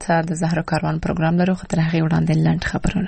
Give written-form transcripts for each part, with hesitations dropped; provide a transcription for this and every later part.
دلته د زهرا کاروان پروګرام لرو، خو تر هغه وړاندې لنډ خبرونه.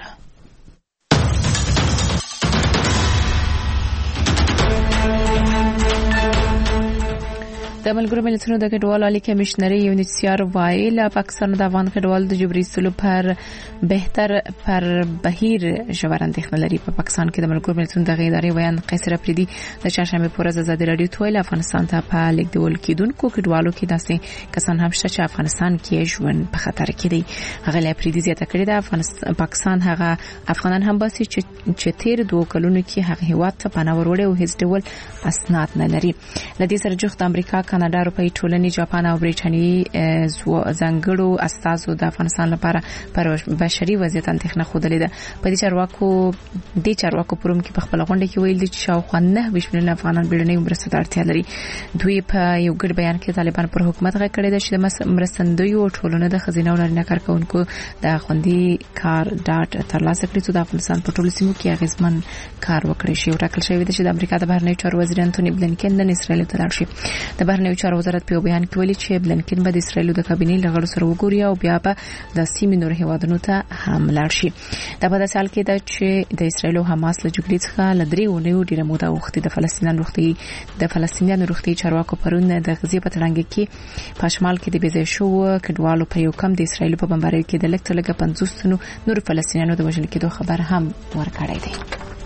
د ملګرو ملتونو د کډوالو عالی کمشنري یونیسیار وایي له پاکستان د افغان کډوالو د جبري سلو پر بهتر پر بهیر ژور اندېښنه لري. په پاکستان کې د ملګرو ملتونو د ادارې ویان قیصر افریدي د چهارشنبه پر ورځ ازادي رادیو ته ویل افغانستان ته په لیکدول کېدونکو کډوالو کې داسې کسان هم شته چې افغانستان کې ژوند په خطر کې دي. هغه افریدي زیاته کړې ده پاکستان هغه افغانان هم باسي چې تیر 2 کلونو کې هغه هیواد ته پناه وروړي او هیڅ ډول اسناد نه لري. لدې سره جوخت امریکا، کاناډا، اروپای ټولنې، جاپان او بریټانیې ځانګړو استازو د افغانستان لپاره پر بشري وضعیت اندېښنه خوده ده. په دې چارواکو پروم کې په خپل غونډه کې ویل دي چې شاوخوا 9 میلیون افغانان بیړنۍ مرستې ته اړتیا لري. دوی په یو ګډ بیان کې طالبان پر حکومت غږ کړی دی چې د مرستندویو ټولنو د خزینه او نارینه کارکونکو د خوندي کار ډاټ ترلاسه کړي چې د افغانستان په ټولو سیمو کې اغیزمن کار وکړي شي. ټاکل شوی دی چې د امریکا د بهرنیو چارو وزیر انټونی بلنکن د اسرائیل ته لاړ شي. د بهرنیو چارو وزارت په بیان کې ویلي چې بلنکن به د اسرائیل د کابینې لغړو سره وګوري او بیا به د سیمې نور هیوادونو ته هم لاړ شي. دا په داسې حال کې ده چې د اسرائیل او حماس له جګړې څخه ل 3 اونیو ډیره موده وخت د فلسطینیانو روغتي چارواکو پرون د غزې په تړانګ کې په شمال کې د بيځای شو کډوالو په یو کم د اسرائیل په بمباریو کې د لکه 50 نور فلسطینیانو د وژل کېدو خبر هم ورکړی دی.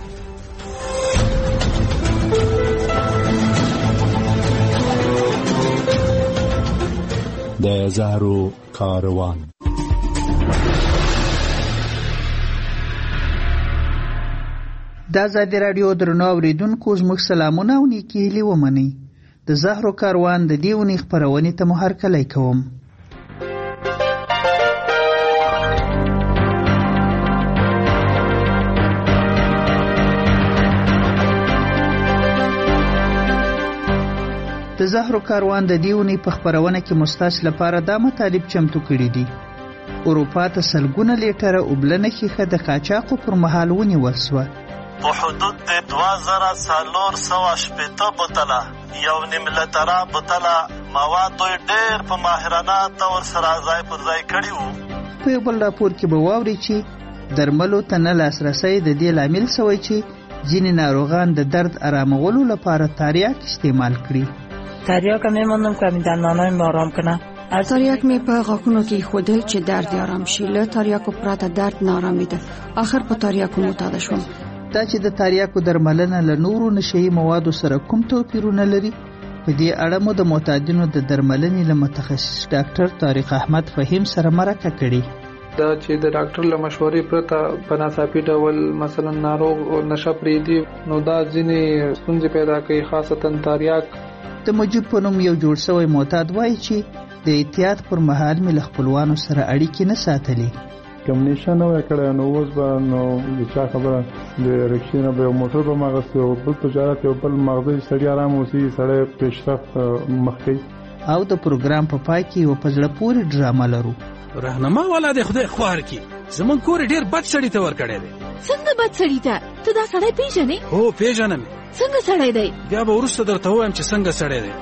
د زهرو کاروان. د آزادي رادیو درنو اوریدونکو زموږ سلامونه او نیکی هیلې ومنئ. د زهرو کاروان د دې ونې خپرونې ته مو هرکلی کوم. د زهرو کاروان د دې ونې په خپرونه کې مستاس لپاره دا مطالب چمتو کړي دي. اروپا ته سلګونه لیټره اوبلنه ښیښه د قاچاقو پر مهال ونیول شوه. په حدود د 2480 بوتله 1.5 لتره بوتله مواد ډېر په ماهرانه تور سره ځای پر ځای کړي وو. په یو بل راپور کې به واوري چې درملو ته نه لاسرسی د دې لامل شوی چې ځینې ناروغان د درد آرامولو لپاره تریاک استعمال کړي. تریاک میموندم که دندانای ما آرام کنه. تریاک می په غاښونو کې خودل چې درد آرام شي. له تریاکو پرته درد نارامي ده. آخر په تریاکو معتاد شوم. دا چې د تریاکو درملنه له نورو نشهیي موادو سره کوم توپیرونه لري، په دې اړه مو د معتادینو د درملنې له متخصص ډاکټر طارق احمد فهیم سره مرکه کړې. دا چې د ډاکټر له مشورې پرته په ناڅاپي ډول مثلا ناروغ نشه پرېږدي، نو دا ځینې ستونزې پیدا کوي، خاصتا تریاک. د مجیب په نوم یو جوړ شوی معتاد وایي چې د احتیاط پر مهال مې له خپلوانو سره اړیکې نه ساتلې. کوم نشه نه وای کړی، نو اوس به نو د چا خبره د رکشې نه به یو موټر به ماغستې او بل تجارت یو بل مغزی سړی آرام اوسي، سړی پیشرفت مخکې. او د پروګرام په پای کې یو په زړه پورې ډرامه لرو. رهنما والا د خدای خوار کی زمون کور ډیر بد سړی ته ور کړی دی. څنګه بد سړی ته؟ ته دا سړی پیژنې؟ هو پیژنم. څنګه سړی دی؟ بیا به ورسته درته وایم چې څنګه سړی دی.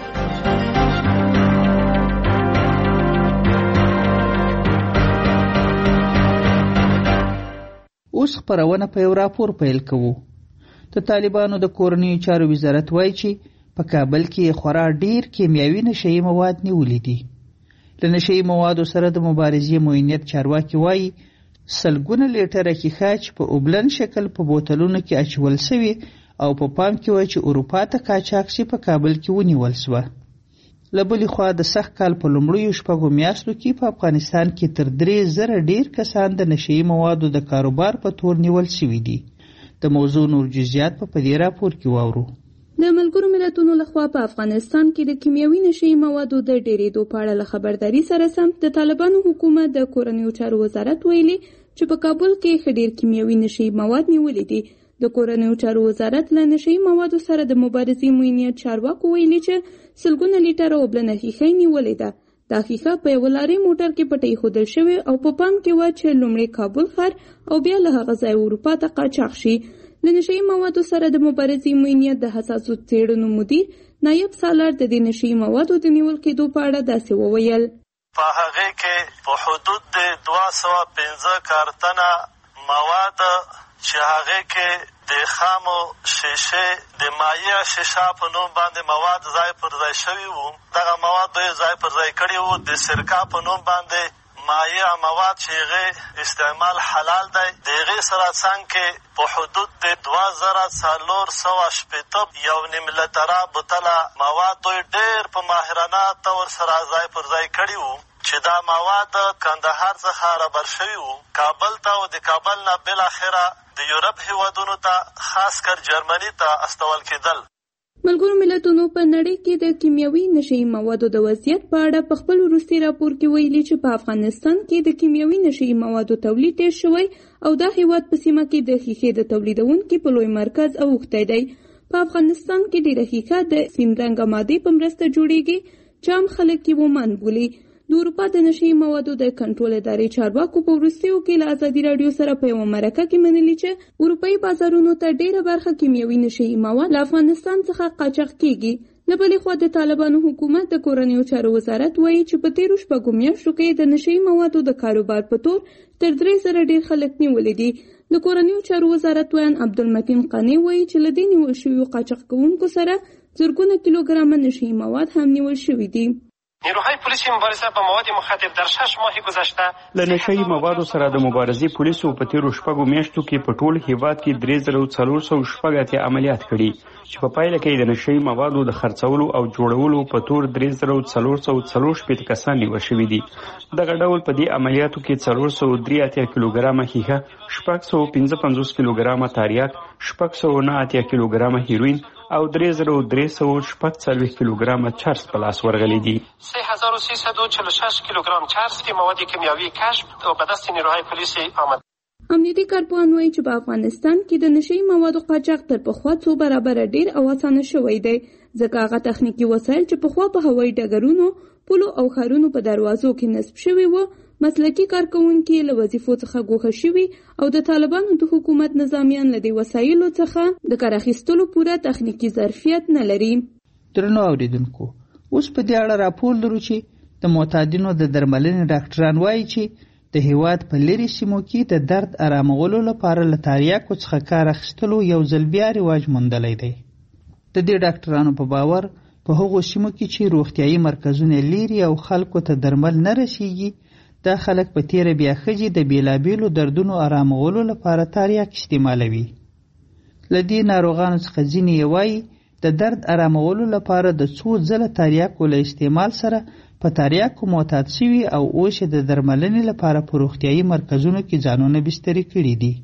اوس خبرونه په یو راپور پیل کوو. د طالبانو د کورنیو چارو وزارت وایي چې په کابل کې خورا ډیر کیمیاوي نشهیي مواد نیولې دي. له نشهیي موادو سره د مبارزې معینیت چارواکي وایي سلګونه لیټره ښیښه چې په اوبلن شکل په بوتلونو کې اچول شوي او په پام کې وایي چې اروپا ته قاچاق شي په کابل کې ونیول شوه. له بلې خوا د سخت کال په لومړیو 6 میاشتو کې په افغانستان کې تر 3,000 ډیر کسان د نشهیي موادو د کاروبار په تور نیول شوي دي. د موضوع نور جزئیات په دې راپور کې واورو. د ملګرو ملتونو لخوا په افغانستان کې د کیمیاوي نشهیي موادو د ډیرېدو په اړه له خبرداري سره سم د طالبانو حکومت د کورنیو چارو وزارت ویلي چې په کابل کې ډیر کیمیاوي نشهیي مواد نیولې دي. د کورنیو چارو وزارت له نشهیي موادو سره د مبارزې معینیت چارواکو ویلي چې سلګونه لیټره اوبلنه ښیښه نیولې ده. دا ښیښه په یو لارې موټر کې پټې ښودل شوې او په پام کې وه چې لومړی کابل ښار او بیا له هغه ځای اروپا ته قاچاق شي. د نشهیي موادو سره د مبارزې معینیت د حساسو څېړنو مدیر نایب سالار د دې نشهیي موادو د نیول کېدو په اړه داسې وویل. په هغې کې په حدود د 215 کارتنه مواد چې هغې کې د خامو شیشې د مایع شیشه په نوم باندې مواد ځای پر ځای شوي وو. دغه مواد دوی ځای پر ځای کړي وو. د سرکا په نوم باندې مایع مواد چې هغې استعمال حلال دی، د هغې سره څنګ کې په حدود د 2480 1.5 لیتره بوتله مواد دوی ډېر په ماهرانه طور سره ځای پر ځای کړي وو چې دا مواد کندهار څخه رابر شوي وو کابل ته، او د کابل نه بالاخره د یورپ هېوادونو ته خاص کر جرمني ته استول کېدل. ملګرو ملتونو په نړۍ کې د کیمیاوي نشهیي موادو د وضعیت په اړه په خپل وروستي راپور کې ویلي چې په افغانستان کې د کیمیاوي نشهیي موادو تولید ډېر شوی او دا هېواد په سیمه کې د ښیښې د تولیدونکي په لوی مرکز اوښتی دی. په افغانستان کې ډېره ښیښه د سپین رنګه مادې په مرسته جوړیږي چې عام خلک یې ومن بولي. د اروپا د نشهیي موادو د کنټرول ادارې چارواکو په وروستیو کې له ازادي راډیو سره په یوه مرکه کې منلي چې اروپایي بازارونو ته ډېره برخه کیمیاوي نشهیي مواد له افغانستان څخه قاچاق کیږي. له بلې خوا د طالبانو حکومت د کورنیو چارو وزارت وایي چې په تېرو شپږو میاشتو کې د نشهیي موادو د کاروبار په تور تر 300 ډېر خلک نیولي دي. د کورنیو چارو وزارت ویان عبدالمتین قانی وایي چې له دې نیول شویو قاچاق کوونکو سره زرګونه کیلوګرامه نشهیي مواد هم نیول شوي دي. نیروهای پلیسی مبارزه با مواد مخدر در 6 ماه گذشته له نشهیي موادو سره د مبارزې پولیسو په تیرو شپږو میاشتو کې په ټول هیواد کې 3486 عملیات کړي چې په پایله کې د نشهیي موادو د خرڅولو او جوړولو په تور 3443 کسان نیول شوي دي. دغه ډول په دې عملیاتو کې 483 کیلوګرامه ښیښه، 655 کیلوګرامه تاریاک، 689 کیلوګرامه هیروین او 3346 کیلوګرامه چرس په لاس ورغلي دي. 3346 کیلوګرام چرس که مواد کیمیاوی کشف و به دست نیروهای پلیسی آمد. امنیتي کارپوهان وایي چې په افغانستان کې د نشهیي موادو قاچاق تر پخوا څو برابره ډېر او اسانه شوی دی، ځکه هغه تخنیکي وسایل چې پخوا په هوایي ډګرونو، پولو او ښارونو په دروازو کې نصب شوي وو مسلکي کارکوونکي له وظیفو څخه ګوښه شوي او د طالبانو د حکومت نظامیان له دې وسایلو څخه د کار اخیستلو پوره تخنیکي ظرفیت نه لري. درنو اوریدونکو، اوس په دې اړه راپور لرو چې د معتادینو د درملنې ډاکټران وایي چې د هیواد په لرې سیمو کې د درد آرامولو لپاره له تریاکو څخه کار اخیستلو یو ځل بیا رواج موندلی دی. د دې ډاکټرانو په باور په هغو سیمو کې چې روغتیایي مرکزونه لري او خلکو ته درمل نه رسیږي، دا خلک په تیره بیاخجې د بیلابیلو دردونو آرامولو لپاره تریاک استعمالوي. له دې ناروغانو څخه ځینې یې وایي د درد آرامولو لپاره د څو ځله تریاکو له استعمال سره په تریاکو معتاد شوي او اوس د درملنې لپاره په روغتیایي مرکزونو کې ځانونه بستري کړي دي.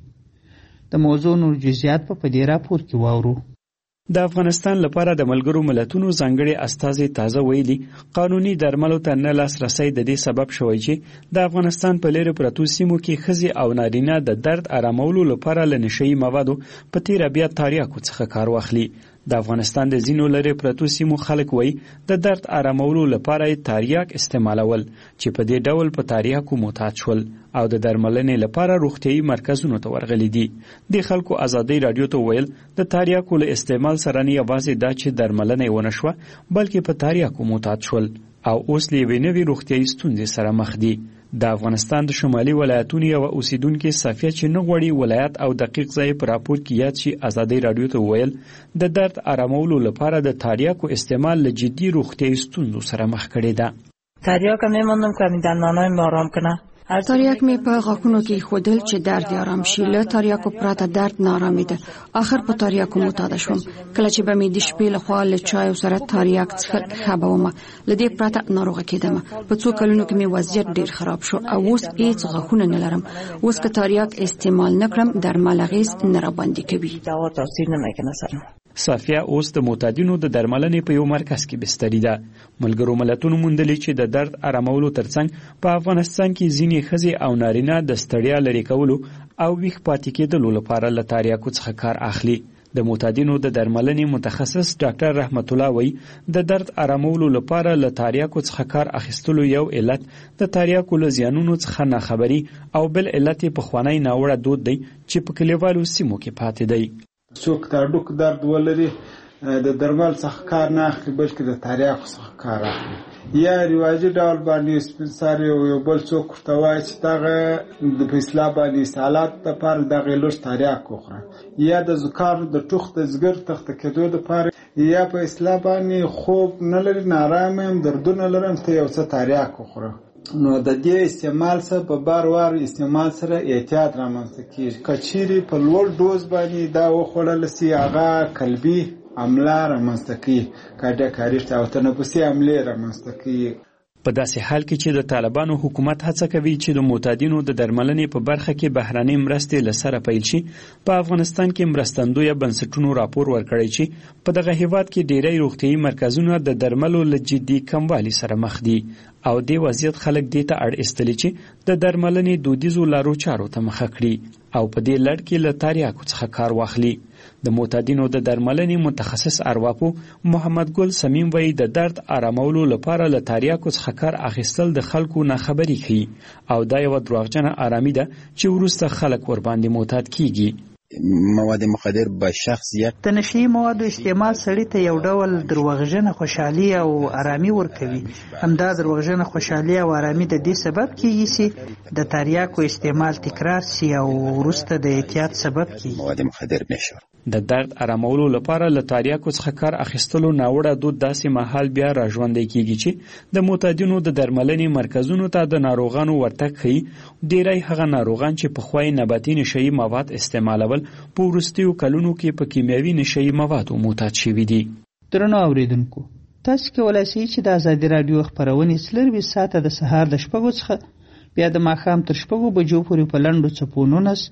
د موضوع نور جزئیات په دې راپور کې واورو. د افغانستان لپاره د ملګرو ملتونو ځانګړي استازي تازه ویلي قانوني درملو ته نه لاسرسی د دې سبب شوی چې د افغانستان په لرې پرتو سیمو کې ښځې او نارینه د درد آرامولو لپاره له نشهیي موادو په تیره بیا تریاکو څخه کار واخلي. د افغانستان د ځینو لرې پرتو سیمو خلک وایي د درد آرامولو لپاره یې تریاک استعمالول چې په دې ډول په تریاکو معتاد شول او د درملنې لپاره روغتیایي مرکزونو ته ورغلي دي. د خلکو ازادۍ راډیو ته ویل د تریاکو له استعمال سره نه یوازې دا چې درملنه یې ونه شوه بلکې په تریاکو معتاد شول او اوس له یوې نوې روغتیایي ستونزې سره مخ دي. د افغانستان د شمالي ولایتونو یوه اوسیدونکې صفیه چې نه غواړي ولایت او دقیق ځای په راپور کې یاد شي ازادۍ راډیو ته وویل د درد آرامولو لپاره د تریاکو استعمال له جدي روغتیایي ستونزو سره مخ کړی ده. تریاک هم نمی‌ماندم که دندانای ما آرام کنه. تریاک می په غاښونو کې ایښودل چې درد یې آرام شي. له تریاکو پرته درد ناارامېده. آخر په تریاکو معتاده شوم. کله چې به مې د شپې لخوا له چایو سره تریاک څښل ښه به ومه. له دې پرته ناروغه کېدم. په څو کلونو کې مې وضعیت ډېر خراب شو او اوس هېڅ غاښونه نه لرم. اوس که تریاک استعمال نه کړم درمل اغېز نه راباندې کوي. دوا تاثیر نمیکنه سرم. صافیه اوس د معتادینو د درملنې په یو مرکز کې بستري ده. ملګرو ملتونو موندلي چې د درد آرامولو ترڅنګ په افغانستان کې ځینې ښځې او نارینه د ستړیا لرې کولو او ویښ پاتې کېدلو لپاره له تریاکو څخه کار اخلي. د معتادینو د درملنې متخصص ډاکټر رحمت الله وایي د درد آرامولو لپاره له تریاکو څخه کار اخیستلو یو علت د تریاکو له زیانونو څخه ناخبري او بل علت یې پخوانی ناوړه دود دی چې په کلیوالو سیمو کې پاتې دی. څوک د هډوکو درد ولري د درمل څخه کار نه اخلي بلکې د تریاکو څخه کار اخلي. یا رواجي ډول باندې سپینسار یو بل څوک ورته وایي چې دغه د په اصطلاح باندې استعالات دپاره دغه لږ تریاک وخوره، یا د زکام د ټوخ د ځګر تخته کېدو دپاره، یا په اصطلاح باندې خوب نه لري، نارامه یم، دردونه لرم، ته یو څه تریاک وخوره. نو د دې استعمال سره په بار وار استعمال سره احتیاط رامنځته کېږي. که چیرې په لوړ ډوز باندې دا وخوړل سي هغه قلبي عمله رامنځته کوي، کارډیاک او تنفسي عملې رامنځته کوي. په داسې حال کې چې د طالبانو حکومت هڅه کوي چې د معتادینو د درملنې په برخه کې بهراني مرستې له سره پیل شي، په افغانستان کې مرستندویه بنسټونو راپور ورکړی چې په دغه هیواد کې ډیری روغتیايي مرکزونه د درملو له جدي کموالي سره مخ دي او دې وضعیت خلک دې ته اړ ایستلي چې د درملنې دودیزو لارو چارو ته مخه کړي او په دې لړ کې له تریاکو څخه کار واخلي. د معتادینو د درملنې متخصص ارواپو محمد ګل سمیم وایي د درد آرامولو لپاره له تریاکو څخه کار اخیستل د خلکو ناخبري ښیي او دا یوه دروغجنه آرامي ده چې وروسته خلک ورباندې معتاد کیږي. مواد مخدر به شخصیت د نشي موادو استعمال سړی ته یو ډول دروغجنه خوشحالي او آرامي ورکوي. همدا دروغجنه خوشحالي او آرامي د دې سبب کیږي چې د تریاکو استعمال تکرار سي او وروسته د اعتیاد سبب کیږي. مواد مخدر نشه د درد آرامولو لپاره له تریاکو څخه کار اخیستلو ناوړه دود داسې مهال بیا راژوندی کیږي چې د معتادینو د درملنې مرکزونو ته د ناروغانو ورتګ ښیي. ډیری هغه ناروغان چې پخوای نباتي نشهیي مواد استعمالول په وروستیو کلونو کې په کیمیاوي نشهیي موادو معتاد شوي دي. درنو اوریدونکو، تاسو کولی شئ چې د ازادي راډیو خپرونې 24 ساعته د سهار د 6 څخه بیا د ماښام تر 6 بجو پورې په لنډو څپو 19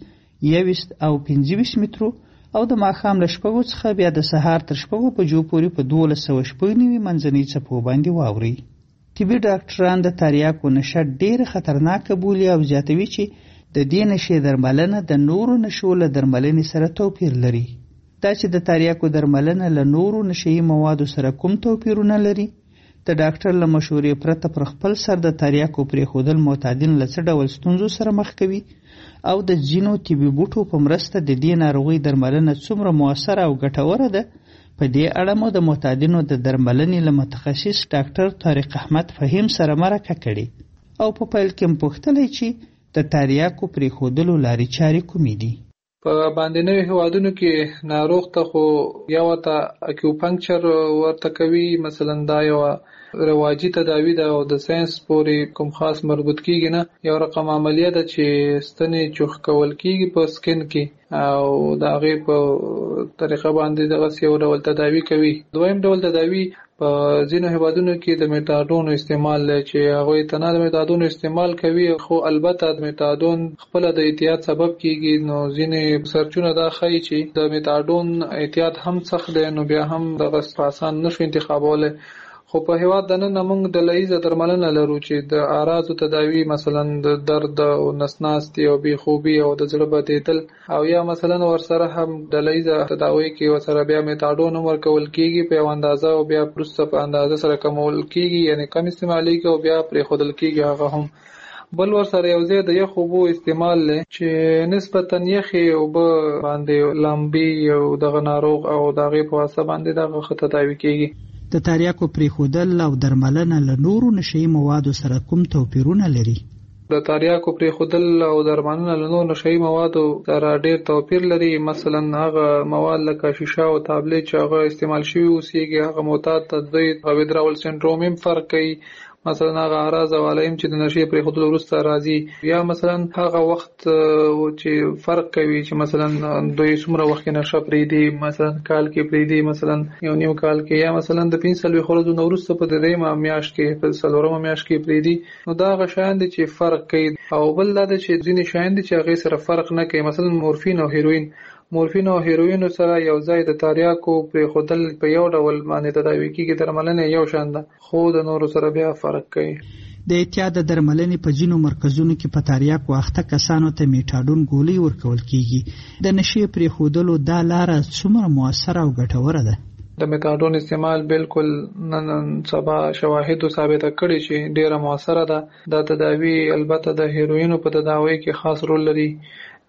21 او 25 مترو او د ماښام له 6 څخه بیا د سهار تر 6 بجو پورې په 1290 منځنۍ څپو باندې واورئ. طبي ډاکټران د تریاکو نشه ډېره خطرناکه بولي او زیاتوي چې د دې نشې درملنه د نورو نشو له درملنې سره توپیر لري. دا چې د تریاکو درملنه له نورو نشهیي موادو سره کوم توپیرونه لري، د ډاکټر له مشورې پرته پر خپل سر د تریاکو پرېښودل معتادین له څه ډول ستونزو سره مخ کوي او د ځینو طبي بوټو په مرسته د دې ناروغۍ درملنه څومره مؤثره او ګټوره ده، په دې اړه مو د معتادینو د درملنې له متخصص ډاکټر طارق احمد فهیم سره مرکه کړې او په پیل کې پوښتلی چې د تریاکو پرېښودلو لارې چارې کومې دي. په باندې هیوادونو کې ناروغ ته خو یا ورته اکیوپنکچر ورته کوي، مثلا دا یو رواجي تداوی ده او د ساينس پورې کوم خاص مربوط کیږي نه. یو رقم عملیه ده چې ستنې چوخ کول کیږي په سکن کې او د هغې په طریقه باندې دغه یو ډول تداوی کوي. دویم ډول تداوی په ځینو هیوادونو کې د میتاډون استعمال دی چې هغوی ته نه د میتاډون استعمال کوي، خو البته د میتاډون خپله د اعتیاد سبب کیږي. نو ځینې سرچونه دا ښیي چې د میتاډون اعتیاد هم سخت دی، نو بیا هم دغه آسان نشو انتخابولی. خو په هیواد دننه موږ ډلهییزه درملنه لرو چې د اعراضو تداوی، مثلا د درد او نسناستي او بېخوبي او د زړه بدېدل، او یا مثلا ورسره هم ډلهییزه تداوی کې ورسره بیا میتاډون هم ورکول کېږي په یو اندازه او بیا وروسته په اندازه سره کمول کېږي، یعنی کم استعمالېږي او بیا پرېښودل کېږي هغه هم. بل ورسره یو ځای د یخ اوبو استعمال دی چې نسبتا یخې اوبه باندې لامبي او دغه ناروغ او د هغې په واسطه باندې دغه ښه تداوي کېږي. د تریاکو پرېښودل او درملنه له نورو نشهیي موادو سره کوم توپیرونه لري؟ د تریاکو پرېښودل او درملنه له نورو نشهیي موادو سره ډېر توپیر لري. مثلا هغه مواد لکه شیشه او تابلیت چې هغه استعمال شوي اوسېږي، هغه معتاد ته دوی ویدراول سنډروم هم فرق کوي. مثلا هغه اعراض او علائم چې د نشې پرېښودلو وروسته راځي، یا مثلا هغه وخت چې فرق کوي چې مثلا دوی څومره وخت کې نشه پرېږدي، مثلا کال کې پرېږدي، مثلا یو نیم کال کې، یا مثلا د 45 ورځو نه وروسته په 3مه میاشت کې، په 4مه میاشت کې پرېږدي. نو دا هغه شیان دي چې فرق کوي. او بل دا دی چې ځینې شیان دي چې هغې سره فرق نه کوي، مثلا مورفین او هیروین سره یو ځای د تریاکو پرېښودل په یو ډول باندې تداوي کېږي، درملنه یو شان ده، خو د نورو سره بیا فرق کوي. د اعتیاد د درملنې په ځینو مرکزونو کې په تریاکو اخته کسانو ته میټاډون ګولۍ ورکول کېږي. د نشې پرېښودلو دا لاره څومره مؤثره او ګټوره ده؟ د میتاډون استعمال بالکل نن سبا شواهدو ثابته کړي چې ډیره مؤثره ده. دا تداوی البته د هیروینو په تداوی کې خاص رول لري.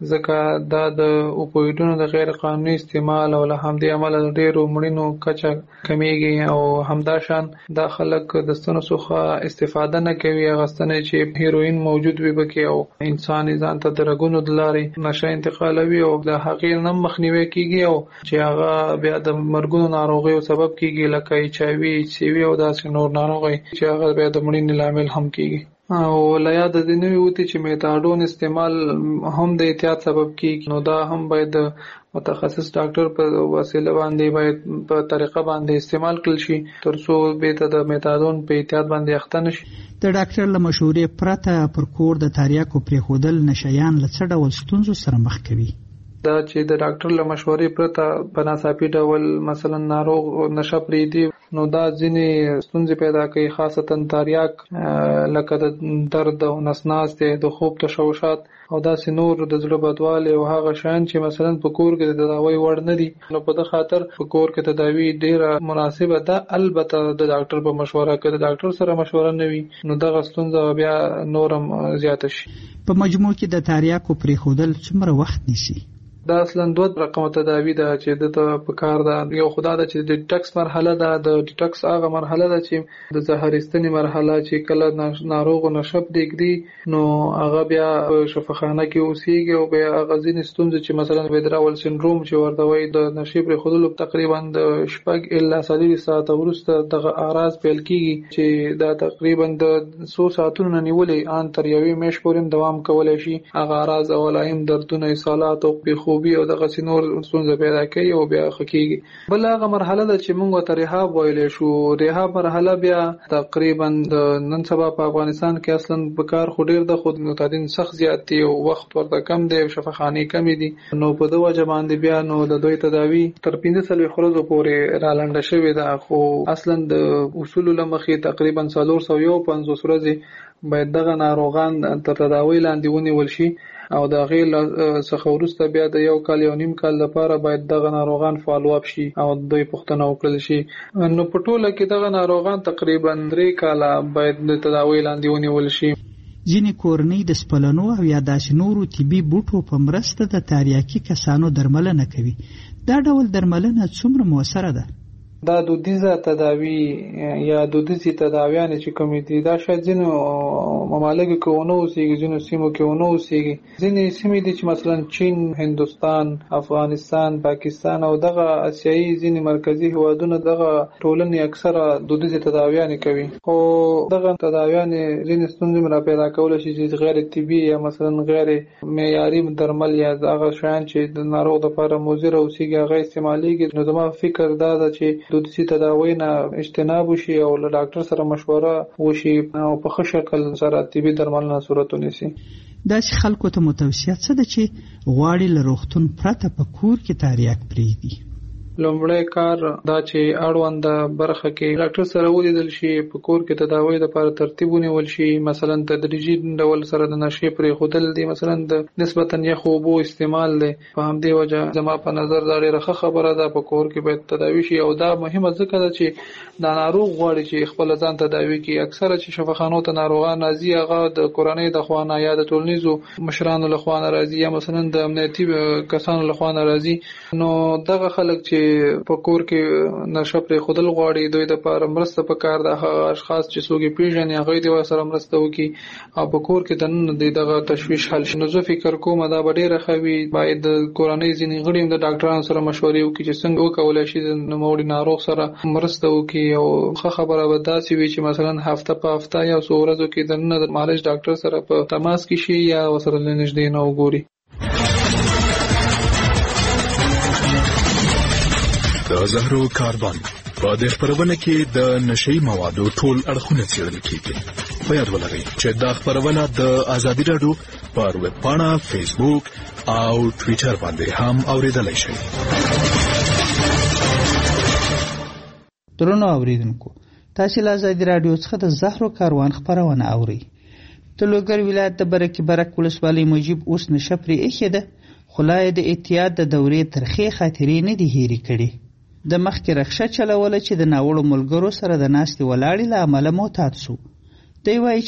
ځکه دا د اوپویډونو د غیر قانوني استعمال او له همدې امله ډېرو مړینو کچه کمیږي او همدا شان دا خلک د ستنو څخه استفاده نه کوي. هغه ستنې چې هیروین موجود وي پکې او انسان ځان ته د رګونو د لارې نشه انتقالوي او د هغې نه مخنیوی کیږي او چې هغه بیا د مرګونو ناروغیو سبب کیږي لکه HIV HCV او داسې نور ناروغۍ چې هغه بیا د مړینې لامل هم کیږي. او له یاده دې نه وي چې میتاډون استعمال هم د احتیاط سبب کیږي، نو دا هم باید متخصص ډاکټر په وسیله باندې باید په طریقه باندې استعمال کړل شي ترڅو به ته د میتاډون په احتیاط باندې اخته نشي. د ډاکټر له مشورې پرته پر کور د تریاکو پرېښودل نشیان له څه ډول ستونزو سره مخ کوي؟ دا چې د ډاکټر له مشورې پرته په ناڅاپي ډول مثلا ناروغ نشه پرېږدي نو دا ځینې ستونزې پیدا کوي، خاصتا تریاک لکه د درد او نسناستې، د خوب تشوشات او داسې نور د زړه بدوالی او هغه شیان چې مثلا په کور کې د تداوی وړ نه دي. نو په دې خاطر په کور کې تداوی ډیره مناسبه ده، البته د ډاکټر په مشوره کې د ډاکټر سره مشوره نه وي نو دغه ستونزه بیا نورم زیاته شي. په مجموع کې د تریاکو پرېښودل څومره وخت نیسي؟ دا اصلا دوه رقمه تداوی ده چې د په کار ده. یو خدا ده چې د ډیټکس مرحله ده. د ډیټکس هغه مرحله ده چې د زهرستنی مرحله چې کله ناروغ نشه پرېږدي نو هغه بیا په شفاخانه کې اوسېږي او بیا هغه ځینې ستونزې چې مثلا ویدراول سنډروم چې ورته وایي د نشې پرېښودلو تقریبا د 6 الا 4 ساعته وروسته دغه اعراض پیل کېږي چې دا تقریبا د 100 ساعتونو نه نیولې ان تر یوې میاشتې پورې دوام کولی شي. هغه اعراض او علائم دردونه اسهالات او خوبي او دغه سينور ستونزې پیدا کوي او بیا خکېږي. بل هغه مرحله ده چې موږ ته ریهاب ویلې شو. ریهاب مرحله بیا تقریبا د نن سبا په افغانستان کې اصلا په کار خو ډیر د خود متعدین سخت زیات دي او وخت ورته کم دی او شفاخانې کم دي نو په دغه وجه باندې بیا نو د دوی تداوی تر 15 ورځې پورې را لنډه شوې ده. خو اصلا د اصول لمخې تقریبا 450 ورځې باید دغه ناروغان تر تداوی لاندې ونیول شي او د غیر څخه ورسته بیا د 1 کال یو نیم کال لپاره باید دغه ناروغان فالو اپ شي او دوی پوښتنه وکړل شي. نو په ټوله کې دغه ناروغان تقریبا 3 کال باید د تداوی لاندې ونیول شي. ځینې کورنۍ د سپلنو او یا داسې نورو طبي بوټو په مرسته د تریاکي کسانو درملنه کوي. دا ډول درملنه څومره موثره ده؟ دا دودیزه تداوی یا دودیزي تداویان چې کوم دي دا شاید ځینو ممالکو کې ونه اوسېږي، ځینو سیمو کې ونه اوسېږي. ځینې سیمې دي چې مثلا چین، هندوستان، افغانستان، پاکستان او دغه اسیایي ځینې مرکزی هیوادونه دغه ټولنې اکثره دودیزي تداویان کوي. خو دغه تداویان ځینې ستونزې را پیدا کولی شي چې غیر طبي یا مثلا غیر معیاري درمل یا هغه شیان چې د ناروغ لپاره مضر اوسېږي هغه استعمالېږي. نو زما فکر دا ده چې دودیزي تداوی نه اجتناب وشي او له ډاکټر سره مشوره وشي او په ښه شکل سره طبي درملنه صورت ونیسي. داسې خلکو ته متوصیه څه ده چې غواړي له روغتون پرته په کور کې تریاک پرېږدي؟ لومړی کار دا چې اړونده برخه کې ډاکټر سره ولیدل شي، په کور کې تداوی لپاره ترتیب ونیول شي. مثلا تدریجي ډول سره د نشې پرېښودل دي، مثلا د نسبتا یخو اوبو استعمال دی. په همدې وجه زما په نظر دا ډېره ښه خبره ده، په کور کې باید تداوی شي او دا مهمه ځکه ده چې دا ناروغ غواړي چې خپل ځان تداوی کړي. اکثره چې شفاخانو ته ناروغان راځي هغه د کورنۍ د خوا نه یا د ټولنیزو مشرانو له خوا نه راځي یا مثلا د امنیتي کسانو له خوا نه راځي. نو دغه خلک چې په کور کې نشه پرېښودل غواړي دوی دپاره مرسته پکار ده. هغه اشخاص چې څوک یې پیژني هغوی دې ورسره مرسته وکړي او په کور کې دننه د دغه تشویش حل شي. نو زه فکر کوم دا به ډېره ښه وي. باید د کورنۍ ځینې غړي هم د ډاکټرانو سره مشورې وکړي چې څنګه وکولی شي د نوموړي ناروغ سره مرسته وکړي. او ښه خبره به داسې وي چې مثلا هفته په هفته یا څو ورځو کې دننه د معالج ډاکټر سره په تماس کې شي یا ورسره له نږدې نه وګوري. د زهرو کاربن په دې خبرونه کې د نشئی موادو ټول اړخونه څېړل کیږي. په یاد ولرئ چې دا خبرونه د ازادي راډیو پر ویب پاڼه، فیسبوک او ټویټر باندې هم اوریدلای شئ. درنو اوریدونکو، تاسو له ازادي راډیو څخه د زهرو کاروان خبرونه اورئ. د لوګر ولایت د برک ولسوالۍ مجيب اوس نشه پرې ایښې ده، خو لا یې د احتیاط د دورې ترخې خاطرې نه دي هېرې کړې. د مخکې رخصه چلوله چې د ناوړو ملګرو سره د ناستې ولاړې له امله معتاد شو. دی وایي چې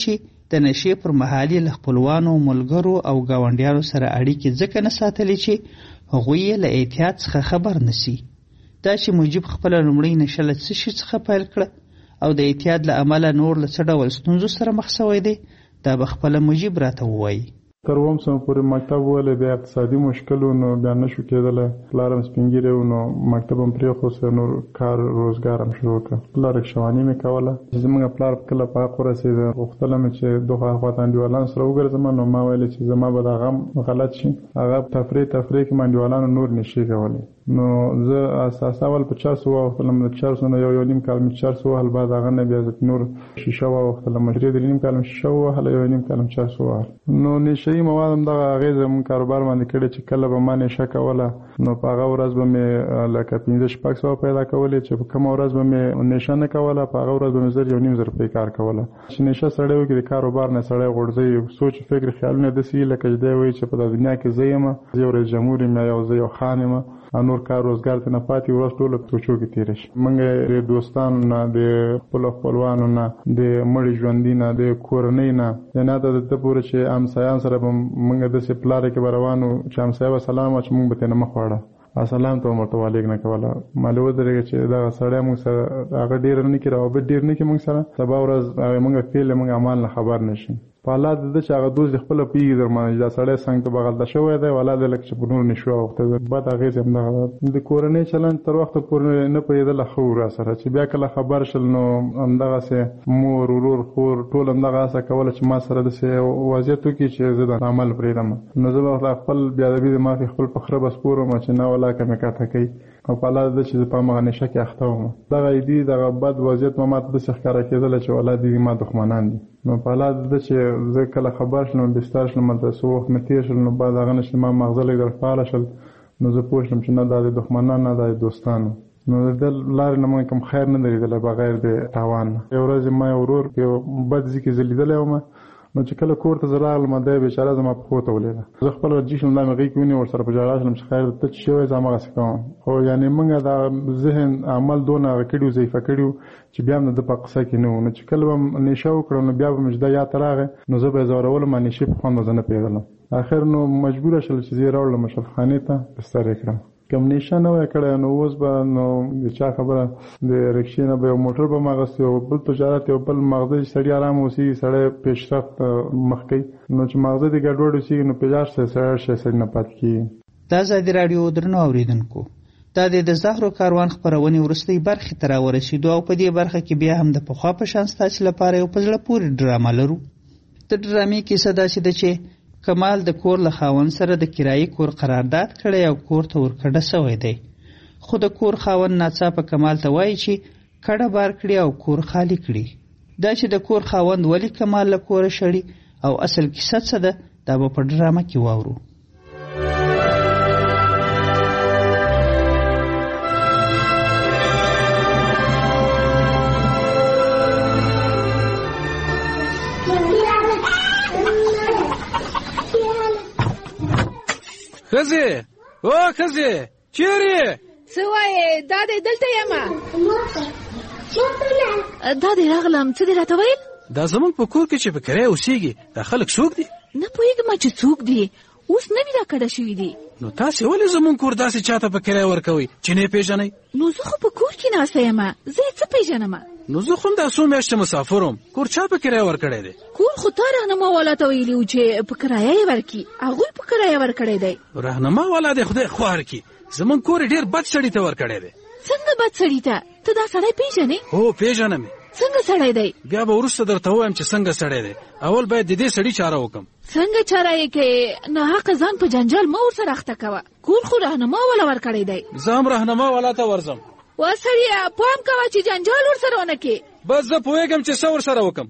د نشې پر مهال یې له خپلوانو ملګرو او ګاونډیانو سره اړیکې ځکه نه ساتلې چې هغوی یې له احتیاط څخه خبر نسی. دا چې مجیب خپله لومړۍ نشه له څه شي څخه پیل کړه او د احتیاط له امله نور له څه ډول ستونزو سره مخ سوی دی، دا به خپله مجیب راته ووایي. تر اووم سم پورې مکتب ولې بیا اقتصادي مشکل و نو بیا نشو کېدلی. پلار هم سپین ږیری و نو مکتب هم پرېښود، نور کار روزګار هم شروع کړه. خپله رکشهواني مې کوله. چې زموږ پلار کله په حق ورسېده غوښتله مې چې دغه خواته انډیوالانو سره وګرځم، نو ما ویلې چې زما به دا غم غلط شي. هغه تفریح کې ما انډیوالانو نور نشي کولی. نو زه اساس اول په 400 واوښتلم، د 400 نه یو نیم کال مې 400 وهل، بعد هغه نه بیا زه نور شیشه واوښتلم، درې نیم کال مې شیشه ووهله، یو نیم کال مې 400 وهل. نو نشهیي مواد هم دغه اغېزه مونږ کاروبار باندې کړې چې کله به ما نشه کوله نو په هغه ورځ به مې لکه 15-16 پیدا کولې، چې په کومه ورځ به مې نشه نه کوله په هغه ورځ به مې 1,000 روپۍ کار کوله. چې نشه سړی وکړي د کاروبار نه سړی غورځوي، سوچ فکر خیالونه داسې لکه چې دی وایي چې په دنیا کې زه یم، زه یو رئیس جمهور یم یا زه یو خان یم، نور کار روزګار ته نه پاتې، ورځ ټوله په توچو کې تېره شي. موږ د دوستانو نه، د خپلو خپلوانو نه، د مړي ژوندي نه، د کورنۍ نه، یعنې حتی د ته پورې چې همسایان سره به موږ داسې په لاره کې به روان وو چې همسایه به سلام وه چې موږ به ترې نه مخ واړه، سلام ته ورته والیک نه کوله. معلومه ودرېږي چې دغه سړی موږ سره هغه ډېر نه کړي، روابط ډېر نه کړي موږ سره، سبا ورځ موږ فعل موږ عمل نه خبر نه شي. په حالات د چې هغه دوست خپله پوهېږي درمانه دا سړی څنګه ته بغلته شوی دی، ولا دی لکه چې په نور نشو اوښتی. بد اغېز همدغه د کورنۍ چلند تر وخته پورې نه پوهېدله ښه و راسره، چې بیا کله خبر شل نو همدغسې مور ورور خور ټول همدغه هڅه کوله چې ما سره داسې وضعیت وکړي چې زه د عمل پرېږدم. نو زه به خپل بیادبي د مافې خپل په خره به سپورم چې نه ولاکه مې کاته کوي، او په حالات ده چې زه په همغه نشه کې اخته وم. دغه ایدي دغه بد وضعیت ما ته داسې ښکاره کېدله چې والله دي ما دښمنان دي. نو په حالات ده چې زه کله خبر شلم بستر شلم هلته څه وخت مې تېر شل، نو بعد هغه نه چې ما مغزه لږ درفعاله شل، نو زه پوه شلم چې نه دا د دښمنان نه، دا د دوستانو. نو د دې لارې نه موږ کوم خیر نه درېدلی بغیر د تاوان نه. یو ورځ ما یو ورور یو بد ځای کې زه لیدلی وم، نو چې کله کور ته زه راغلم دی بېچاره زما پښو ته ولیده. زه خپل ورجي شلم، دا مې غېږ کې ونیو، ورسره په ژړا شلم چې خیر ته چې شوی زه همغسې کوم. خو یعنې موږ دا ذهن عمل دونه هغه کړي وو، ضعیفه کړي وو چې بیا هم د ده په قصه کې نه وو. نو چې کله به نشه وکړه نو بیا به مې ده یاد ته راغی، نو زه به یې ځورولم، نشې په خوند به زه نه پوهېدلم. اخر نو مجبوره شل چې زه یې راوړلم اشرفخانې ته بستر یې کړم. کوم نشه نه وی کړی نو اوس به نو د چا خبره د رکشې نه به یو موټر به م اخیستی، یو بل تجارت، یو بل مغزه چې سړي ارام اوسېږي، سړی پیشرفت مخ کوي. نو چې مغزه دې ګډوډ اوسېږي نو پیجار سړی نه پاتې کېږي. دا ازادي راډیو درنو اورېدونکو، دا د زهرو کاروان خپرونې وروستۍ برخې ته راورسېدو، او په دې برخه کې بیا هم د پخوا په شان ستاسې لپاره یو په زړه پورې ډرامه لرو. د ډرامې کیسه داسې ده چې کمال د کور له خاوند سره د کرایي کور قرارداد کړی او کور ته ورکډه سوی دی، خو د کور خاوند ناڅاپه کمال ته وایي چې کډه بار کړي او کور خالی کړي. دا چې د کور خاوند ولې کمال له کوره شړي او اصل کیسه څه ده، دا به په ډرامه کې واورو. خزه او خزه چیرې څه وایې؟ دا دی دلته یم. دا دی راغلم. څه دی راته ویل؟ دا زمونږ په کور کې چې په کرایه اوسېږي دا خلک څوک دي؟ نه پوهېږم چې څوک دي، اوس نوي را کډه شوي دي. نو تاسې ولې زمونږ کور داسې چاته په کرایه ورکوئ چې نه یې پېژنئ؟ نو زه خو په کور کې ناسته یم، زه یې څه پېژنم؟ نو زه خو هم دا څو میاشتې مسافر وم، کور چا په کرایه ورکړی دی؟ کور خو تا رهنما والا ته ویلي وو چې په کرایه یې ورکړي، هغوی په کرایه ورکړی دی. رهنما والا دی خدای خوار کړي، زمونږ کور یې ډېر بد سړي ته ورکړی دی. څنګه بد سړي ته؟ ته دا سړی پېژنې؟ هو پېژنم یې. څنګه سړی دی؟ بیا به وروسته درته ووایم چې څنګه سړی دی. اول باید د دې سړي چاره وکړم. څنګه چاره یې کوې؟ ناحقه ځان په جنجال مه ورسره اخته کوه. کور خو رهنما والا ورکړی دی. زه هم رهنما والا ته ورځم. وا سړیه پام کوه چې جنجال ورسره ونه کړې. بس زه پوهېږم چې څه ورسره وکړم.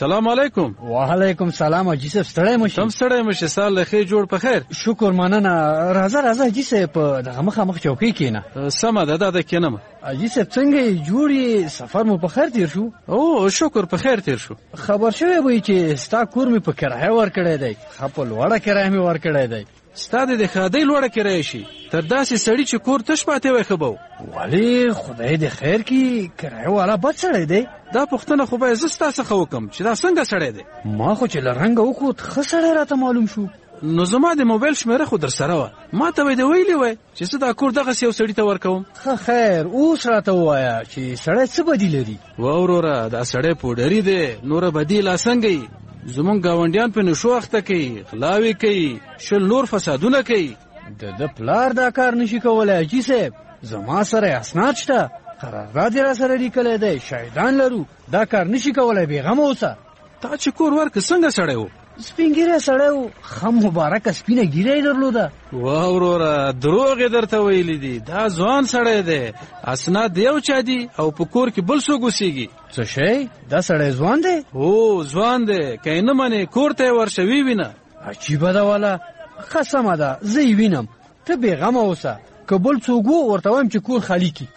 سلام علیکم. وعلیکم سلام حاجی صاحب. ستړی مشي؟ تم ستړی مشي. سال لخې جوړ په خیر. شکر مننه. راځه حاجی صاحب په دغه مخامخ چوکۍ کېنه. سمه ده دا کېنم. حاجی صاحب څنګه جوړې؟ سفر مو په خیر تیر شو؟ او شکر په خیر تیر شو. خبر شوی وای چې ستا کور مې په کرایه ورکړی دی. خپل وړه کرایه مې ورکړی دی. ستا د خادۍ لوړه کرایه شي تر داسې سړی چې کور تش پاتې وای خو به ولی خدای دې خیر کی کرایه والا بد سړی دی. دا پوښتنه خو به زه ستا څخه وکم چې دا څنګه سړی دی. ما خو چې له رنګه وکوت ښه سړی راته معلوم شو. نو زما د موبایل شمیره خو در سره وه. ما ته به دې ویلي وای چې زه دا کور دغسې یو سړي ته ورکوم. ښه خیر اوس راته ووایه چې سړی څه بدي لري؟ وروره دا سړی پوډري دی. نوره بدي لا څنګه یي؟ زمونږ ګاونډیان په نشو اخته کوي، غلاوې کوي، شل نور فسادونه کوي. د پلار دا کار نشي کولی حاجي صاحب. زما سره اسناد شته، قرارداد یې را سره لیکلی دی، شاهدان لرو. دا کار نشي کولی. بېغمه اوسه. تا چې کور ورکړ څنګه سړی و؟ سپین ږیری سړی و. ښه مبارکه سپینه ږیره یې درلوده. وروره دروغ یې درته ویلي دي. دا ځوان سړی دی. اسناد د یو چا دي او په کور کې بل څوک اوسېږي. څه شی؟ دا سړی ځوان دی؟ هو ځوان دی. که یې نه منې کور ته یې ورشه ووینه. عجیبه ده والا. ښه سمه ده زه یې وینم. ته بېغمه اوسه. که بل څوک و ورته وایم چې کور خالي کړي.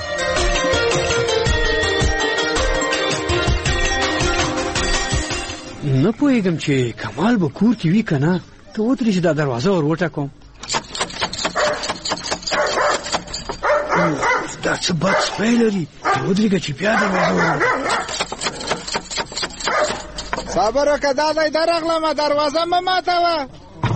نه پوهېږم چې کمال به کور کې وي که نه. ته ودرې چې دا دروازه ور وټکوم. دا څه بد سپی لري. ته ودرېږه چې بیا دروازه ور صبر وکړه دا دی درغلمه. دروازه مه ماتوه.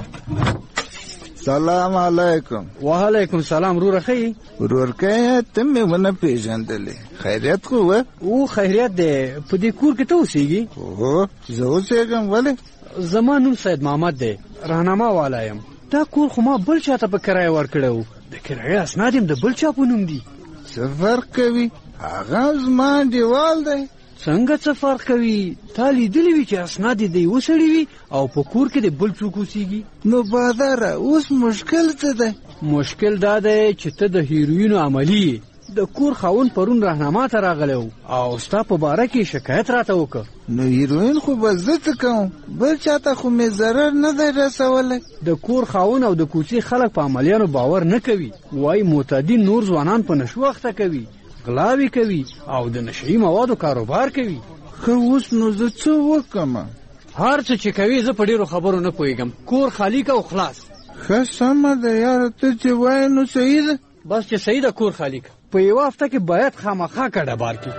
سلام علیکم. وعلیکم سلام. ورور ښه یې؟ ورورکه ته مې ونه پېژندلې. خیریت خو وه؟ او خیریت دی. په دې کور کې ته اوسېږي؟ هو زه اوسېږم. ولې؟ زما نوم سید محمد دی. راهنما والا یم. دا کور خو ما بل چا ته په کرایه ورکړی و. د کرایې اسناد یم د بل چا په نوم دي. څه فرق کوي؟ هغه زما انډیوال دی. څنګه څه فرق کوي؟ تا لیدلی وي چې اسناد یې د یوه سړي وي او په کور کې د بل څوک اوسېږي. نو باداره اوس مشکل څه دی؟ مشکل دا دی چې ته د هیروینو عملي یې. د کور خاوند پرون راهنما ته راغلی و او ستا په باره کې شکایت راته وکړه. نو هیروین خو به زه څه کوم؟ بل چاته خو مې ضرر نه دی رسولی. د کور خاوند او د کوڅې خلک په عملیانو باور نه کوي. وایي معتدین نور ځوانان په نشو اخته کوي، غلاوې کوي او د نشهیي موادو کاروبار کوي. ښه اوس نو زه څه وکړم؟ هر څه چې کوي زه په ډېرو خبرو نه پوهېږم. کور خالي که او خلاص. ښه سمه ده یاره. ته چې وایې نو صحیح ده. بس چې صحیح ده کور خالي که. په یوه هفته کې باید خامخا کډه بار کړي.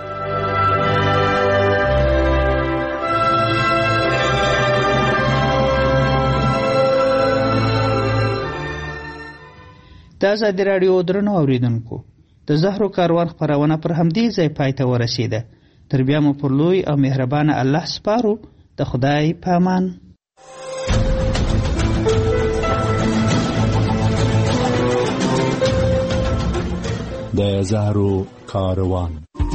د ازادي راډیو درنو اورېدونکو، د زهرو کاروان خپرونه پر همدې ځای پای ته ورسېده. تر بیا مو پر لوی او مهربانه الله سپارو. د خدای په امان. د زهرو کاروان.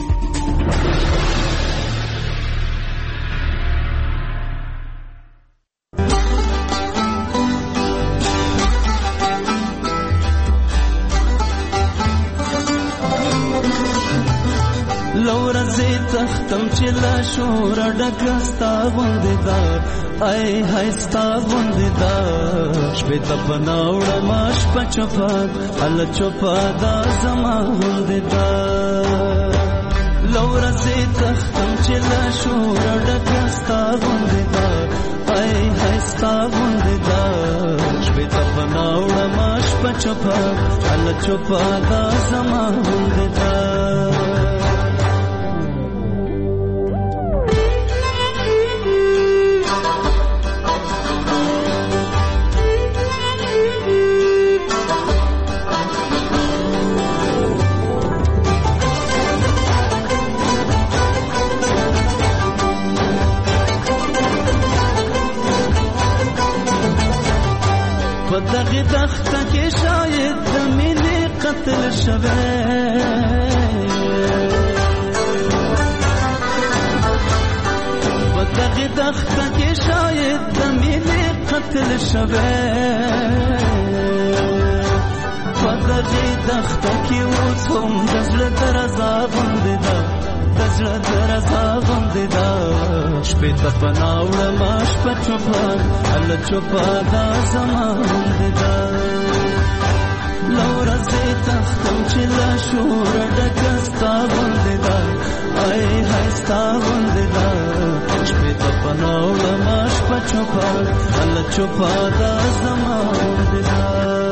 لورځې تختم چې لا شور ډکه ستا غوندې ده. ای های ستا غوندې ده. شپې ته په ناوړمه شپه چوپه هله چوپه دا زما غوندې ده. لورځې تختم چې لا شور ډکه ستا غوندې ده. ای های ستا غوندې ده. شپې ته په ناوړمه شپه چوپه هله چوپه دا زما غوندې ده. په دغه دښته کې شاید د مینې قتل شوی. په دغه دښته کې شاید د مینې قتل شوی. په دغه دښته کې اوس هم د زړه درزا غوندې ده. د زړه درزا غوندې دا شپې ته پناه وړمه شپه چوپه هله چوپه دا زما غوندې دا له ورځې تښتم چې له شوره ډکه ستا غوندې ده ای های ستا غوندې ده شپې ته پناه وړمه شپه چوپه هله چوپه دا زما غوندې ده